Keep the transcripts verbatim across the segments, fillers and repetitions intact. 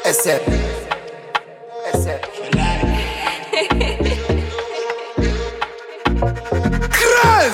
Except, except. Cross.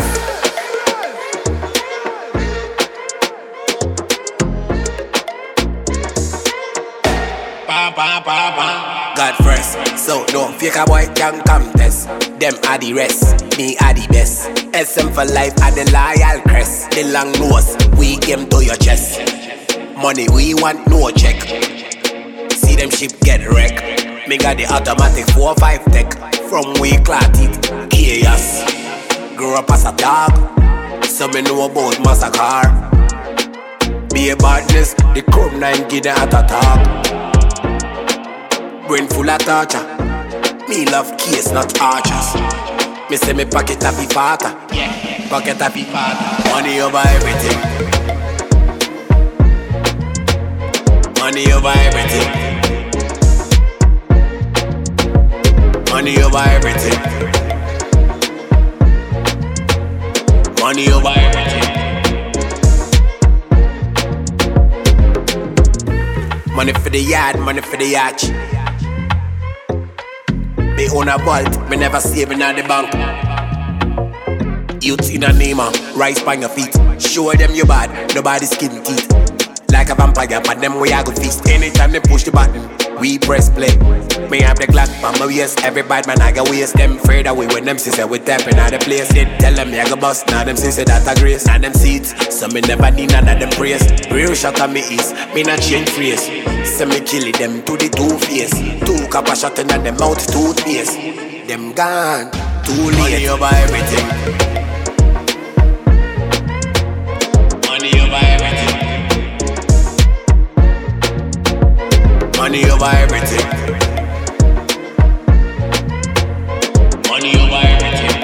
God first, so don't fake a boy can contest. Them are the rest, me are the best. S M for life are the loyal crest. The long nose, we game to your chest. Money we want, no check. See them ship get wrecked. Me got the automatic four five tech. From we clot it, chaos. Grow up as a dog, so me know about massacre. Be a badness, the chrome nine give the heart attack. Brain full of torture. Me love case, not archers. Me say me pocket happy fatter. Pocket happy fatter. Money over everything. Money over everything. Money over everything. Money over everything. Money for the yard, money for the yacht. Me own a vault, me never saving at the bank. Youths in a name, rise by your feet. Show them you bad, nobody skin teeth. Like a vampire, but them way I go feast. Anytime they push the button, we press play. Me have the Glock on my waist, every bad man I go waste. Them afraid away when them sister we tapping out the place. They tell them me I go bust, now them sister that a grace. Now them seats, so me never need none of them praise. Real shot on me is, me not change phrase. So me kill it, them to the two face. Two copper shot in them mouth, toothpaste. Them gone, too late. Money over everything. Money over everything. Money over everything. Money over everything.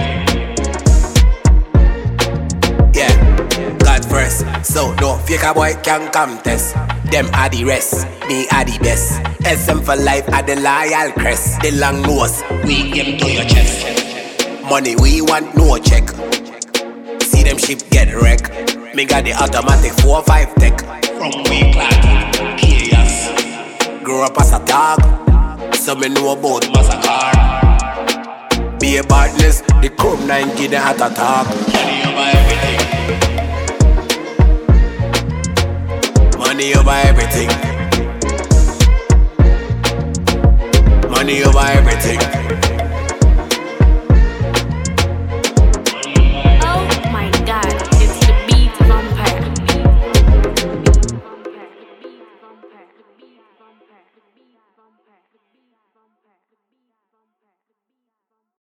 Yeah, God first, so don't fake a boy can contest. Them are the rest, me are the best. S M for life are the loyal crest. The long nose, we game to your chest. Money we want, no check. See them ship get wrecked. Me got the automatic four five tech. From we clot, chaos. Grow up as a dog, so me know about massacre. Be a badness, the chrome nine give the heart attack. Money over everything. Money over everything. Money over everything.